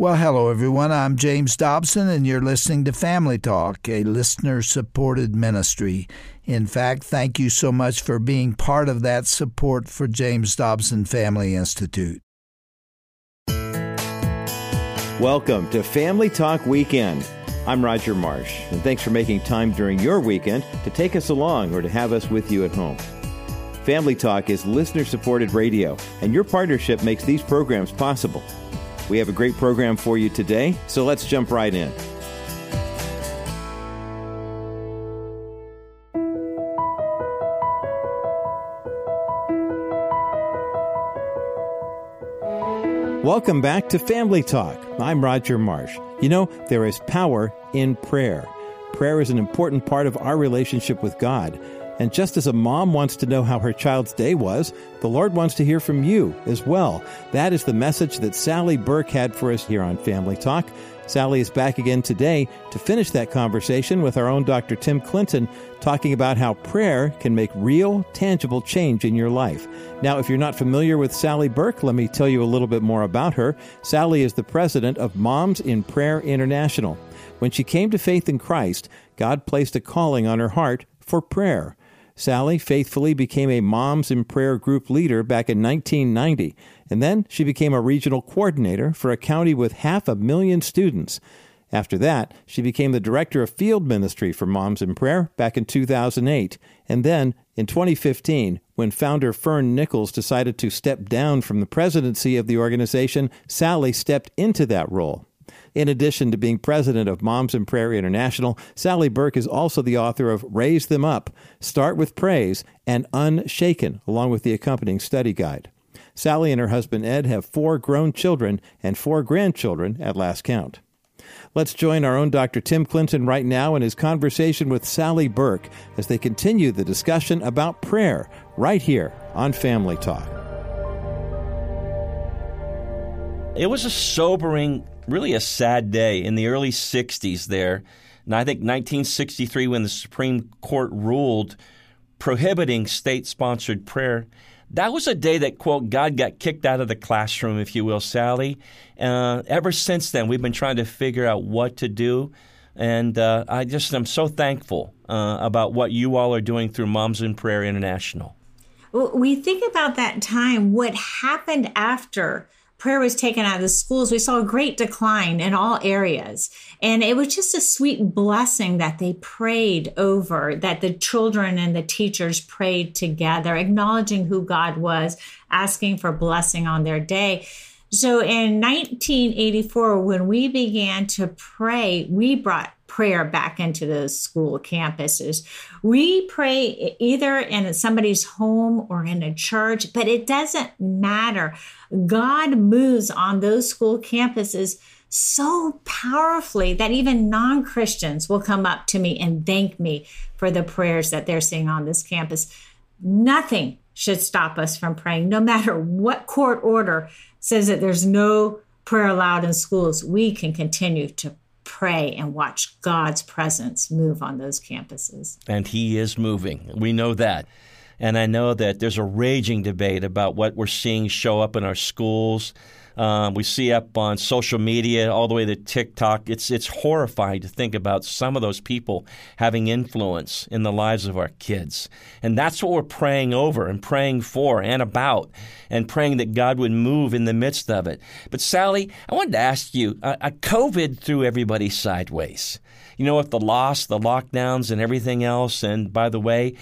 Well, hello, everyone. I'm James Dobson, and you're listening to Family Talk, a listener-supported ministry. In fact, thank you so much for being part of that support for James Dobson Family Institute. Welcome to Family Talk Weekend. I'm Roger Marsh, and thanks for making time during your weekend to take us along or to have us with you at home. Family Talk is listener-supported radio, and your partnership makes these programs possible. We have a great program for you today, so let's jump right in. Welcome back to Family Talk. I'm Roger Marsh. You know, there is power in prayer. Prayer is an important part of our relationship with God. And just as a mom wants to know how her child's day was, the Lord wants to hear from you as well. That is the message that Sally Burke had for us here on Family Talk. Sally is back again today to finish that conversation with our own Dr. Tim Clinton, talking about how prayer can make real, tangible change in your life. Now, if you're not familiar with Sally Burke, let me tell you a little bit more about her. Sally is the president of Moms in Prayer International. When she came to faith in Christ, God placed a calling on her heart for prayer. Sally faithfully became a Moms in Prayer group leader back in 1990, and then she became a regional coordinator for a county with 500,000 students. After that, she became the director of field ministry for Moms in Prayer back in 2008, and then in 2015, when founder Fern Nichols decided to step down from the presidency of the organization, Sally stepped into that role. In addition to being president of Moms in Prayer International, Sally Burke is also the author of Raise Them Up, Start with Praise, and Unshaken, along with the accompanying study guide. Sally and her husband Ed have 4 grown children and 4 grandchildren at last count. Let's join our own Dr. Tim Clinton right now in his conversation with Sally Burke as they continue the discussion about prayer right here on Family Talk. It was a sobering, really a sad day in the early 60s there. And I think 1963, when the Supreme Court ruled prohibiting state-sponsored prayer, that was a day that, quote, God got kicked out of the classroom, if you will, Sally. Ever since then, we've been trying to figure out what to do. And I'm so thankful about what you all are doing through Moms in Prayer International. Well, we think about that time, what happened after prayer was taken out of the schools. We saw a great decline in all areas. And it was just a sweet blessing that they prayed over, that the children and the teachers prayed together, acknowledging who God was, asking for blessing on their day. So in 1984, when we began to pray, we brought prayer back into those school campuses. We pray either in somebody's home or in a church, but it doesn't matter. God moves on those school campuses so powerfully that even non-Christians will come up to me and thank me for the prayers that they're seeing on this campus. Nothing should stop us from praying, no matter what court order says that there's no prayer allowed in schools. We can continue to pray and watch God's presence move on those campuses. And He is moving. We know that. And I know that there's a raging debate about what we're seeing show up in our schools. We see up on social media all the way to TikTok. It's horrifying to think about some of those people having influence in the lives of our kids. And that's what we're praying over and praying for and about, and praying that God would move in the midst of it. But Sally, I wanted to ask you, COVID threw everybody sideways. You know, with the loss, the lockdowns and everything else. And by the way,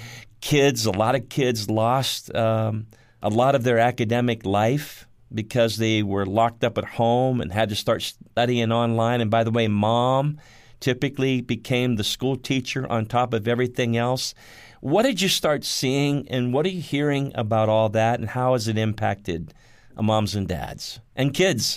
a lot of kids lost a lot of their academic life because they were locked up at home and had to start studying online. And by the way, mom typically became the school teacher on top of everything else. What did you start seeing, and what are you hearing about all that, and how has it impacted moms and dads and kids?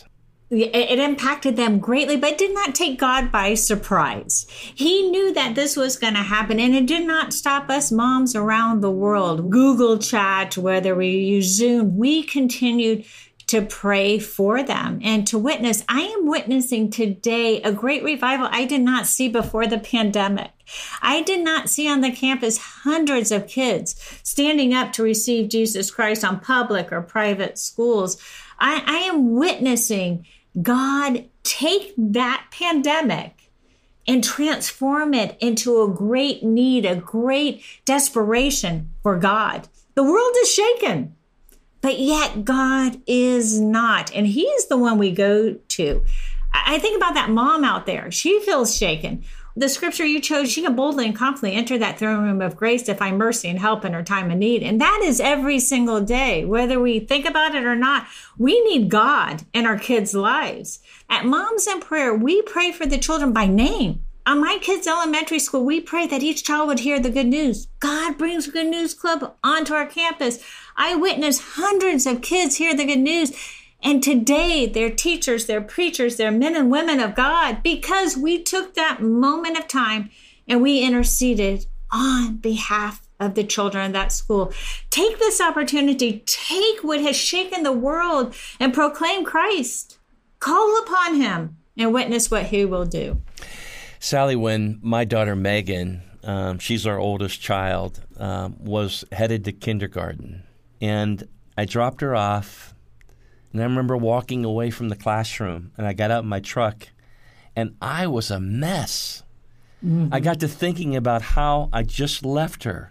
It impacted them greatly, but it did not take God by surprise. He knew that this was going to happen, and it did not stop us moms around the world. Google Chat, whether we use Zoom, we continued to pray for them and to witness. I am witnessing today a great revival I did not see before the pandemic. I did not see on the campus hundreds of kids standing up to receive Jesus Christ on public or private schools. I am witnessing God take that pandemic and transform it into a great need, a great desperation for God. The world is shaken, but yet God is not. And He's the one we go to. I think about that mom out there. She feels shaken. The scripture you chose, she can boldly and confidently enter that throne room of grace to find mercy and help in her time of need. And that is every single day. Whether we think about it or not, we need God in our kids' lives. At Moms in Prayer, we pray for the children by name. On my kids' elementary school, we pray that each child would hear the good news. God brings Good News Club onto our campus. I witnessed hundreds of kids hear the good news. And today, they're teachers, they're preachers, they're men and women of God, because we took that moment of time and we interceded on behalf of the children of that school. Take this opportunity, take what has shaken the world and proclaim Christ. Call upon Him and witness what He will do. Sally, when my daughter Megan, she's our oldest child, was headed to kindergarten, and I dropped her off. And I remember walking away from the classroom, and I got out in my truck, and I was a mess. Mm-hmm. I got to thinking about how I just left her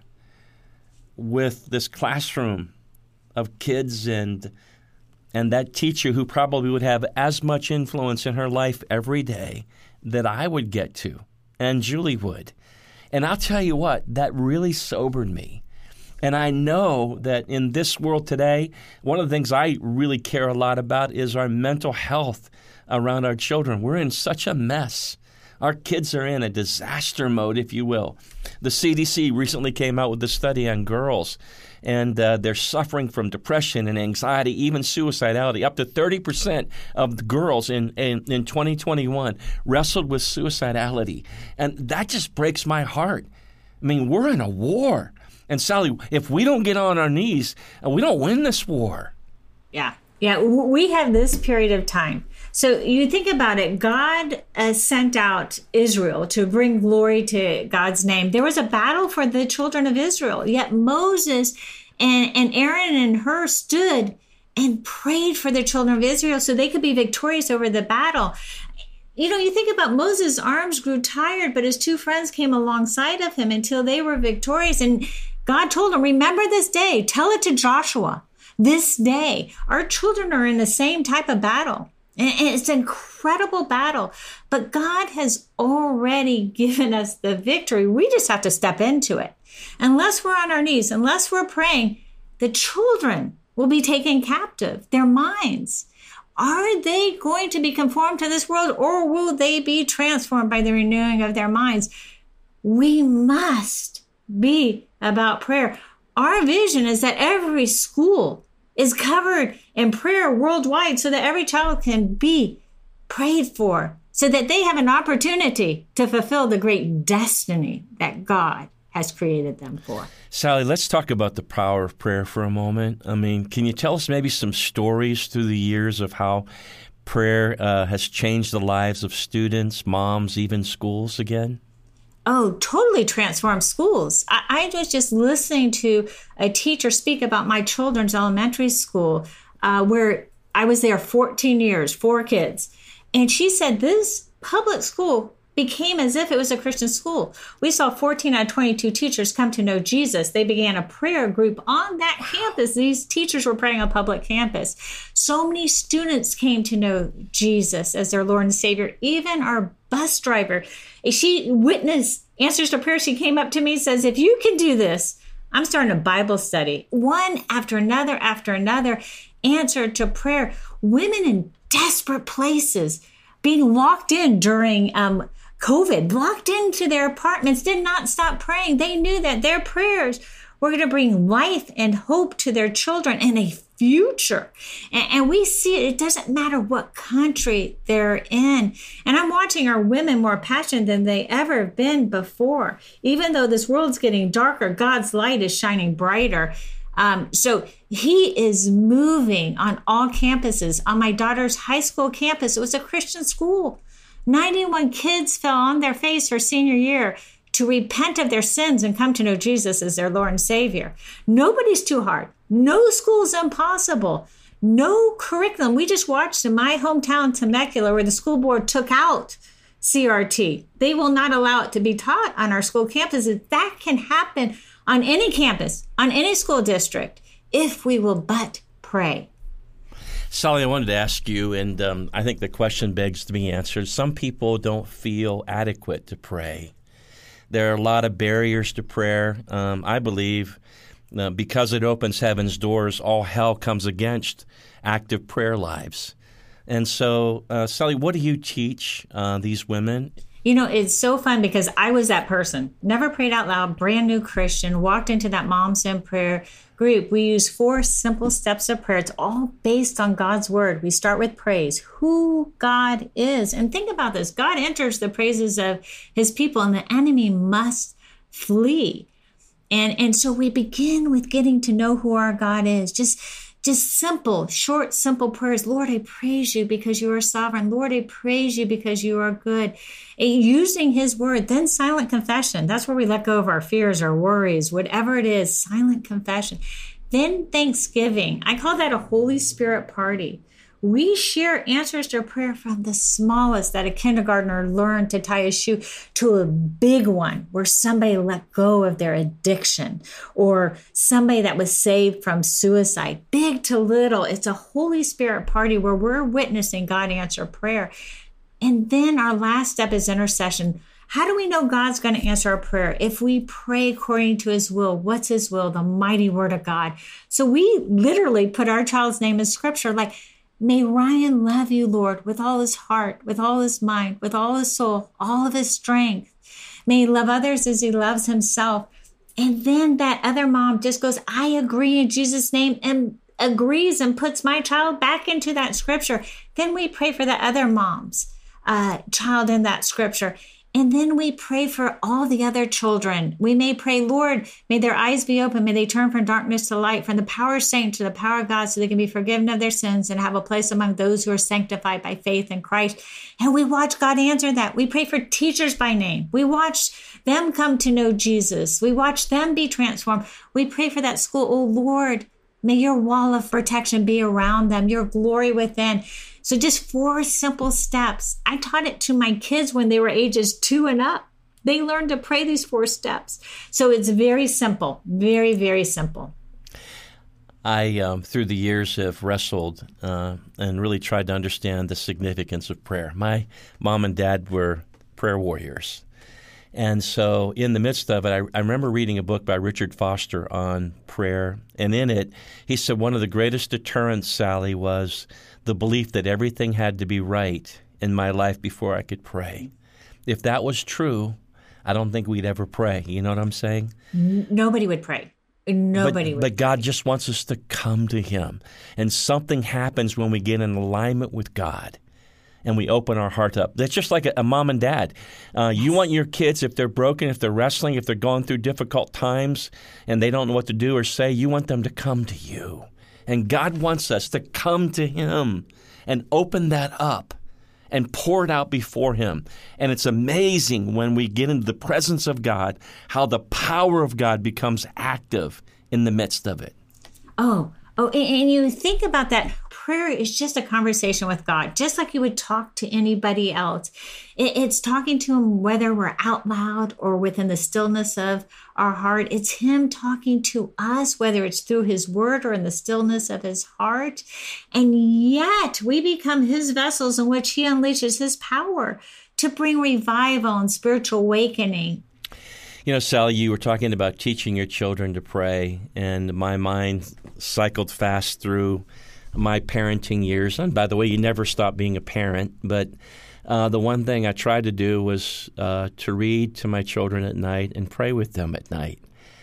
with this classroom of kids and that teacher who probably would have as much influence in her life every day that I would get to, and Julie would. And I'll tell you what, that really sobered me. And I know that in this world today, one of the things I really care a lot about is our mental health around our children. We're in such a mess. Our kids are in a disaster mode, if you will. The CDC recently came out with a study on girls, and they're suffering from depression and anxiety, even suicidality. Up to 30% of the girls in 2021 wrestled with suicidality. And that just breaks my heart. I mean, we're in a war. And Sally, if we don't get on our knees, we don't win this war. Yeah, we have this period of time. So you think about it, God sent out Israel to bring glory to God's name. There was a battle for the children of Israel, yet Moses and Aaron and Hur stood and prayed for the children of Israel so they could be victorious over the battle. You know, you think about Moses' arms grew tired, but his two friends came alongside of him until they were victorious. And God told him, remember this day, tell it to Joshua. This day, our children are in the same type of battle. And it's an incredible battle. But God has already given us the victory. We just have to step into it. Unless we're on our knees, unless we're praying, the children will be taken captive, their minds. Are they going to be conformed to this world, or will they be transformed by the renewing of their minds? We must be about prayer. Our vision is that every school is covered in prayer worldwide so that every child can be prayed for, so that they have an opportunity to fulfill the great destiny that God has created them for. Sally, let's talk about the power of prayer for a moment. I mean, can you tell us maybe some stories through the years of how prayer has changed the lives of students, moms, even schools again? Oh, totally transformed schools. I was just listening to a teacher speak about my children's elementary school, where I was there 14 years, 4 kids. And she said this public school became as if it was a Christian school. We saw 14 out of 22 teachers come to know Jesus. They began a prayer group on that campus. These teachers were praying on public campus. So many students came to know Jesus as their Lord and Savior. Even our bus driver, she witnessed answers to prayer. She came up to me and says, if you can do this, I'm starting a Bible study. One after another answer to prayer. Women in desperate places being locked in during COVID, locked into their apartments, did not stop praying. They knew that their prayers were going to bring life and hope to their children and a future. And we see it doesn't matter what country they're in. And I'm watching our women more passionate than they ever have been before. Even though this world's getting darker, God's light is shining brighter. So He is moving on all campuses. On my daughter's high school campus, it was a Christian school. 91 kids fell on their face her senior year to repent of their sins and come to know Jesus as their Lord and Savior. Nobody's too hard. No school's impossible. no curriculum. We just watched in my hometown, Temecula, where the school board took out CRT. They will not allow it to be taught on our school campuses. That can happen on any campus, on any school district, if we will but pray. Sally, I wanted to ask you, and I think the question begs to be answered. Some people don't feel adequate to pray. There are a lot of barriers to prayer. I believe because it opens heaven's doors, all hell comes against active prayer lives. And so, Sally, what do you teach these women? You know, it's so fun because I was that person. Never prayed out loud, brand new Christian, walked into that Moms in Prayer group. We use 4 simple steps of prayer. It's all based on God's word. We start with praise, who God is. And think about this. God enters the praises of his people, and the enemy must flee. And so we begin with getting to know who our God is. Just simple, short, simple prayers. Lord, I praise you because you are sovereign. Lord, I praise you because you are good. And using his word, then silent confession. That's where we let go of our fears, our worries, whatever it is, silent confession. Then thanksgiving. I call that a Holy Spirit party. We share answers to prayer from the smallest that a kindergartner learned to tie a shoe to a big one where somebody let go of their addiction or somebody that was saved from suicide. Big to little. It's a Holy Spirit party where we're witnessing God answer prayer. And then our last step is intercession. How do we know God's going to answer our prayer? If we pray according to his will. What's his will? The mighty word of God. So we literally put our child's name in scripture, like, may Ryan love you, Lord, with all his heart, with all his mind, with all his soul, all of his strength. May he love others as he loves himself. And then that other mom just goes, I agree in Jesus' name, and agrees and puts my child back into that scripture. Then we pray for the other mom's child in that scripture. And then we pray for all the other children. We may pray, Lord, may their eyes be open. May they turn from darkness to light, from the power of Satan to the power of God, so they can be forgiven of their sins and have a place among those who are sanctified by faith in Christ. And we watch God answer that. We pray for teachers by name. We watch them come to know Jesus. We watch them be transformed. We pray for that school. Oh, Lord, may your wall of protection be around them, your glory within. So just 4 simple steps. I taught it to my kids when they were ages 2 and up. They learned to pray these 4 steps. So it's very simple, very, very simple. I, through the years, have wrestled and really tried to understand the significance of prayer. My mom and dad were prayer warriors. And so in the midst of it, I remember reading a book by Richard Foster on prayer. And in it, he said one of the greatest deterrents, Sally, was the belief that everything had to be right in my life before I could pray. If that was true, I don't think we'd ever pray. You know what I'm saying? Nobody would pray. Nobody would. But God just wants us to come to him. And something happens when we get in alignment with God and we open our heart up. That's just like a mom and dad. You want your kids, if they're broken, if they're wrestling, if they're going through difficult times and they don't know what to do or say, you want them to come to you. And God wants us to come to him and open that up and pour it out before him. And it's amazing when we get into the presence of God, how the power of God becomes active in the midst of it. Oh, and you think about that. Prayer is just a conversation with God, just like you would talk to anybody else. It's talking to him whether we're out loud or within the stillness of our heart. It's him talking to us, whether it's through his word or in the stillness of his heart. And yet we become his vessels in which he unleashes his power to bring revival and spiritual awakening. You know, Sally, you were talking about teaching your children to pray, and my mind cycled fast through my parenting years. And by the way, you never stop being a parent, but the one thing I tried to do was to read to my children at night and pray with them at night.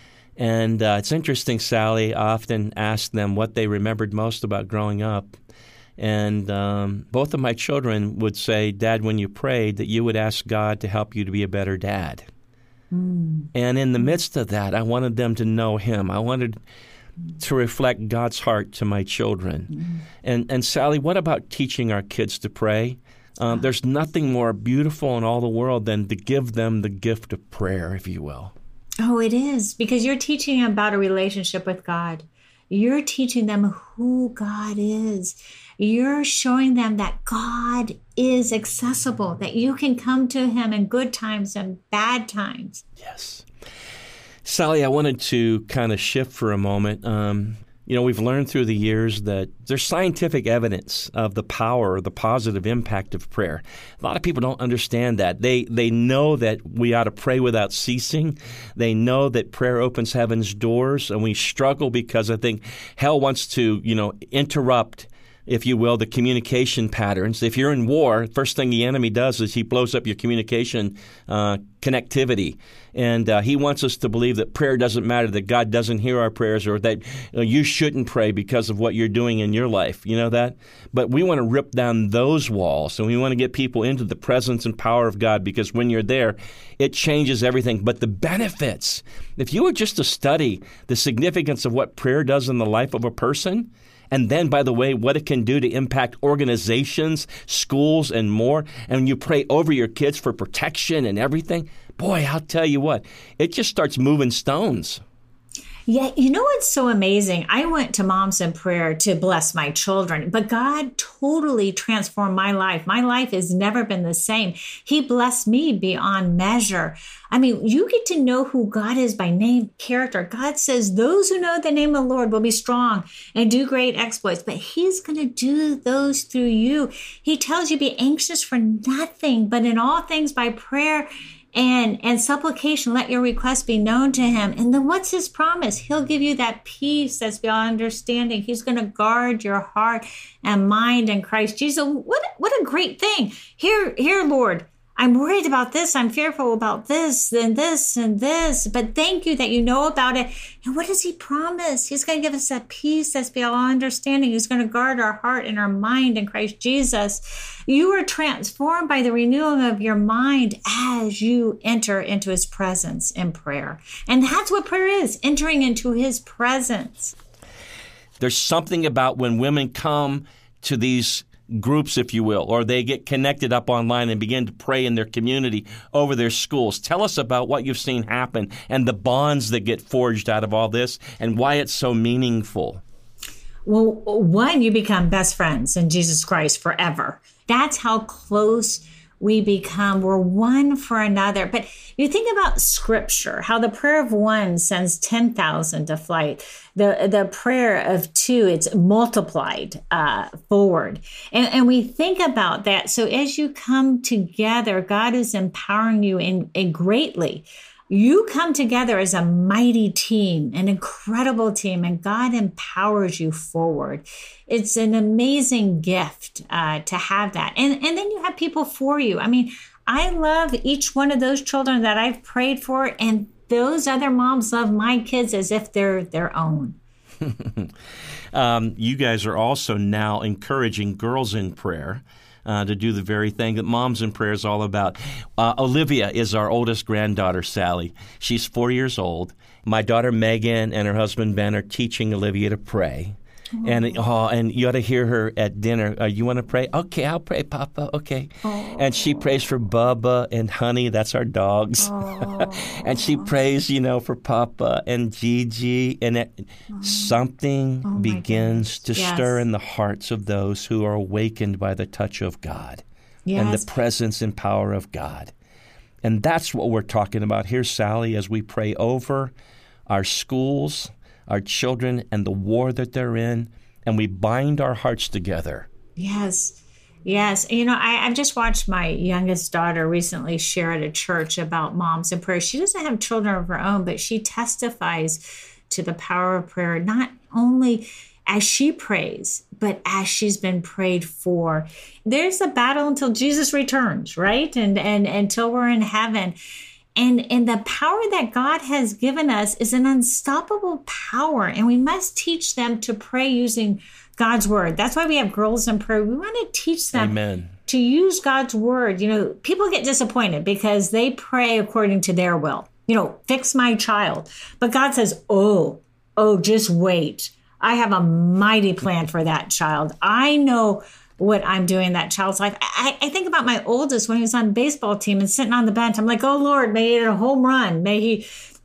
And it's interesting, Sally, I often asked them what they remembered most about growing up. And both of my children would say, Dad, when you prayed, that you would ask God to help you to be a better dad. Mm. And in the midst of that, I wanted them to know him. I wanted to reflect God's heart to my children. Mm. And Sally, what about teaching our kids to pray? There's nothing more beautiful in all the world than to give them the gift of prayer, if you will. Oh, it is, because you're teaching about a relationship with God. you're teaching them who God is. You're showing them that God is accessible, that you can come to him in good times and bad times. Yes. Sally, I wanted to kind of shift for a moment. We've learned through the years that there's scientific evidence of the power or the positive impact of prayer. A lot of people don't understand that. They know that we ought to pray without ceasing. They know that prayer opens heaven's doors, and we struggle because I think hell wants to, interrupt, if you will, the communication patterns. If you're in war, first thing the enemy does is he blows up your communication connectivity. And he wants us to believe that prayer doesn't matter, that God doesn't hear our prayers, or that you shouldn't pray because of what you're doing in your life. You know that? But we want to rip down those walls, and we want to get people into the presence and power of God, because when you're there, it changes everything. But the benefits, if you were just to study the significance of what prayer does in the life of a person, and then, by the way, what it can do to impact organizations, schools, and more. And when you pray over your kids for protection and everything, boy, I'll tell you what, it just starts moving stones. Yeah, you know what's so amazing? I went to Moms in Prayer to bless my children, but God totally transformed my life. My life has never been the same. He blessed me beyond measure. I mean, you get to know who God is by name, character. God says those who know the name of the Lord will be strong and do great exploits, but he's going to do those through you. He tells you be anxious for nothing, but in all things by prayer and supplication, let your requests be known to him. And then what's his promise? He'll give you that peace that's beyond understanding. He's going to guard your heart and mind in Christ Jesus. What a great thing. Here, Lord, I'm worried about this. I'm fearful about this and this and this. But thank you that you know about it. And what does he promise? He's going to give us that peace that's beyond understanding. He's going to guard our heart and our mind in Christ Jesus. You are transformed by the renewing of your mind as you enter into his presence in prayer. And that's what prayer is, entering into his presence. There's something about when women come to these groups, if you will, or they get connected up online and begin to pray in their community over their schools. Tell us about what you've seen happen and the bonds that get forged out of all this and why it's so meaningful. Well, one, you become best friends in Jesus Christ forever. That's how close we become. We're one for another. But you think about Scripture, how the prayer of one sends 10,000 to flight. The prayer of two, it's multiplied forward. And we think about that. So as you come together, God is empowering you in greatly. You come together as a mighty team, an incredible team, and God empowers you forward. It's an amazing gift to have that. And then you have people for you. I mean, I love each one of those children that I've prayed for, and those other moms love my kids as if they're their own. You guys are also now encouraging Girls in Prayer to do the very thing that Moms in Prayer is all about. Olivia is our oldest granddaughter, Sally. She's 4 years old. My daughter, Megan, and her husband, Ben, are teaching Olivia to pray. And you ought to hear her at dinner. You want to pray? Okay, I'll pray, Papa. Okay. And she prays for Bubba and Honey. That's our dogs. And she prays, for Papa and Gigi. And something begins to stir in the hearts of those who are awakened by the touch of God and the presence and power of God. And that's what we're talking about here, Sally, as we pray over our schools, our children, and the war that they're in, and we bind our hearts together. Yes. I've just watched my youngest daughter recently share at a church about Moms in Prayer. She doesn't have children of her own, but she testifies to the power of prayer, not only as she prays, but as she's been prayed for. There's a battle until Jesus returns, right? And until we're in heaven. And the power that God has given us is an unstoppable power, and we must teach them to pray using God's word. That's why we have Girls in Prayer. We want to teach them to use God's word. People get disappointed because they pray according to their will. Fix my child. But God says, just wait. I have a mighty plan for that child. I know what I'm doing in that child's life. I think about my oldest when he was on the baseball team and sitting on the bench. I'm like, oh, Lord, may he hit a home run. May he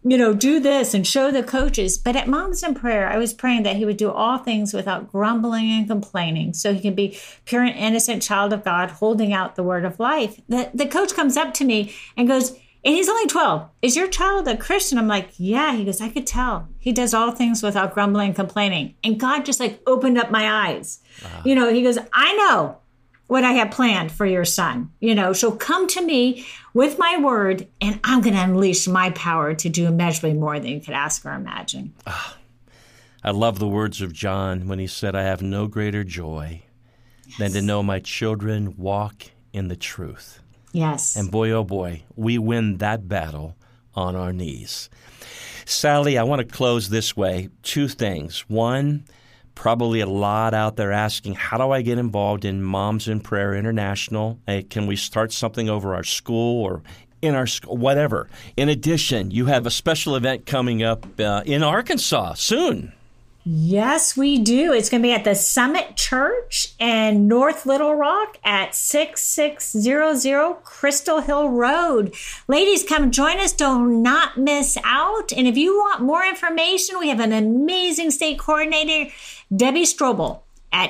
do this and show the coaches. But at Moms in Prayer, I was praying that he would do all things without grumbling and complaining, so he can be pure and innocent child of God, holding out the word of life. The coach comes up to me and goes, and he's only 12. Is your child a Christian? I'm like, yeah. He goes, I could tell. He does all things without grumbling and complaining. And God just opened up my eyes. He goes, I know what I have planned for your son. So come to me with my word, and I'm going to unleash my power to do immeasurably more than you could ask or imagine. I love the words of John when he said, I have no greater joy than to know my children walk in the truth. Yes. And boy, oh boy, we win that battle on our knees. Sally, I want to close this way. 2 things. One, probably a lot out there asking, how do I get involved in Moms in Prayer International? Can we start something over our school or in our school, whatever? In addition, you have a special event coming up in Arkansas soon. Yes, we do. It's going to be at the Summit Church in North Little Rock at 6600 Crystal Hill Road. Ladies, come join us. Do not miss out. And if you want more information, we have an amazing state coordinator, Debbie Strobel, at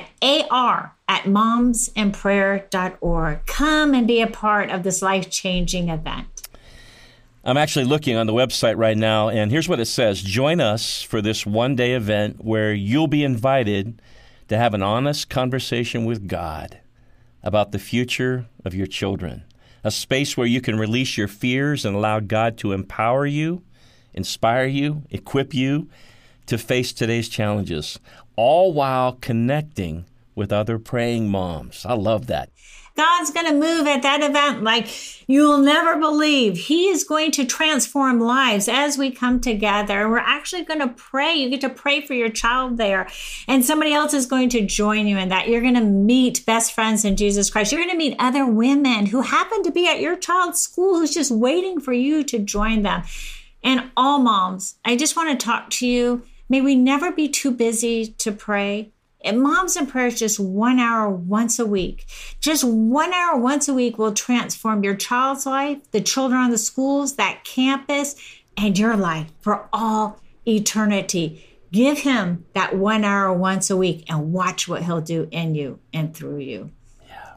ar@momsinprayer.org. Come and be a part of this life-changing event. I'm actually looking on the website right now, and here's what it says. Join us for this one-day event where you'll be invited to have an honest conversation with God about the future of your children, a space where you can release your fears and allow God to empower you, inspire you, equip you to face today's challenges, all while connecting with other praying moms. I love that. God's going to move at that event like you'll never believe. He is going to transform lives as we come together. We're actually going to pray. You get to pray for your child there. And somebody else is going to join you in that. You're going to meet best friends in Jesus Christ. You're going to meet other women who happen to be at your child's school who's just waiting for you to join them. And all moms, I just want to talk to you. May we never be too busy to pray. And Moms in Prayer is just 1 hour once a week. Just 1 hour once a week will transform your child's life, the children on the schools, that campus, and your life for all eternity. Give him that 1 hour once a week and watch what he'll do in you and through you. Yeah.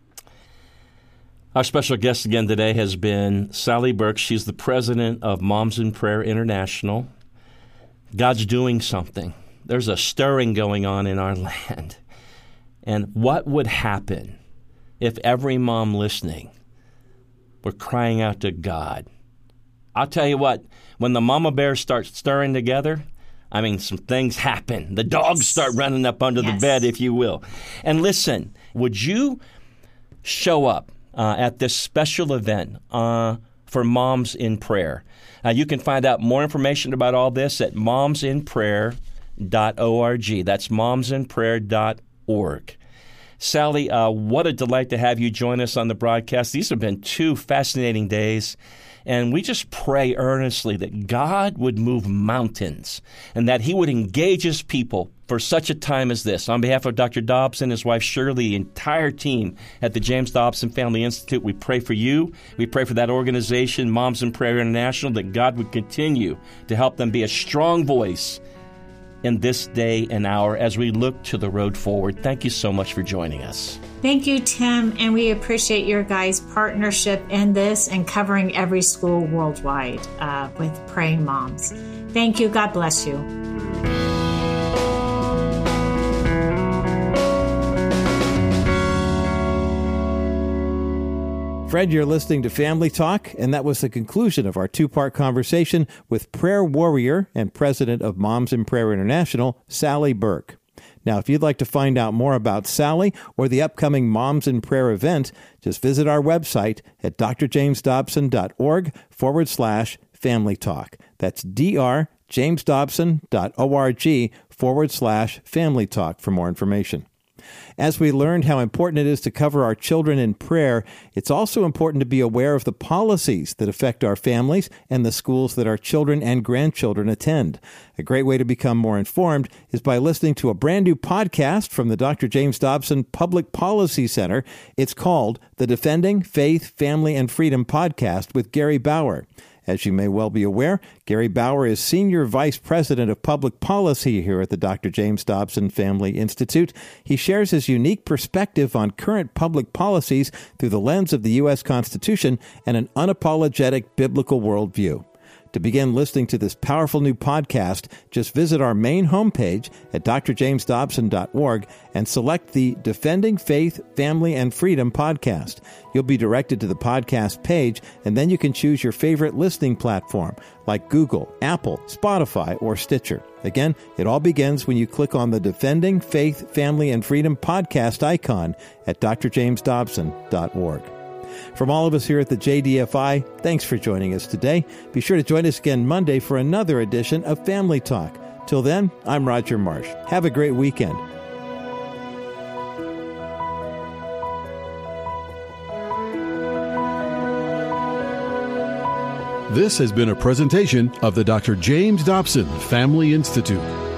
Our special guest again today has been Sally Burke. She's the president of Moms in Prayer International. God's doing something. There's a stirring going on in our land. And what would happen if every mom listening were crying out to God? I'll tell you what, when the mama bears start stirring together, some things happen. The dogs start running up under the bed, if you will. And listen, would you show up at this special event for Moms in Prayer? You can find out more information about all this at momsinprayer.org. That's momsinprayer.org. Sally, what a delight to have you join us on the broadcast. These have been 2 fascinating days, and we just pray earnestly that God would move mountains and that he would engage his people for such a time as this. On behalf of Dr. Dobson, his wife Shirley, the entire team at the James Dobson Family Institute, we pray for you. We pray for that organization, Moms in Prayer International, that God would continue to help them be a strong voice in this day and hour as we look to the road forward. Thank you so much for joining us. Thank you, Tim, and we appreciate your guys' partnership in this and covering every school worldwide with praying moms. Thank you. God bless you. Fred, you're listening to Family Talk, and that was the conclusion of our 2-part conversation with prayer warrior and president of Moms in Prayer International, Sally Burke. Now, if you'd like to find out more about Sally or the upcoming Moms in Prayer event, just visit our website at drjamesdobson.org/Family Talk. That's drjamesdobson.org/Family Talk for more information. As we learned how important it is to cover our children in prayer, it's also important to be aware of the policies that affect our families and the schools that our children and grandchildren attend. A great way to become more informed is by listening to a brand new podcast from the Dr. James Dobson Public Policy Center. It's called the Defending Faith, Family, and Freedom podcast with Gary Bauer. As you may well be aware, Gary Bauer is Senior Vice President of Public Policy here at the Dr. James Dobson Family Institute. He shares his unique perspective on current public policies through the lens of the U.S. Constitution and an unapologetic biblical worldview. To begin listening to this powerful new podcast, just visit our main homepage at drjamesdobson.org and select the Defending Faith, Family, and Freedom podcast. You'll be directed to the podcast page, and then you can choose your favorite listening platform like Google, Apple, Spotify, or Stitcher. Again, it all begins when you click on the Defending Faith, Family, and Freedom podcast icon at drjamesdobson.org. From all of us here at the JDFI, thanks for joining us today. Be sure to join us again Monday for another edition of Family Talk. Till then, I'm Roger Marsh. Have a great weekend. This has been a presentation of the Dr. James Dobson Family Institute.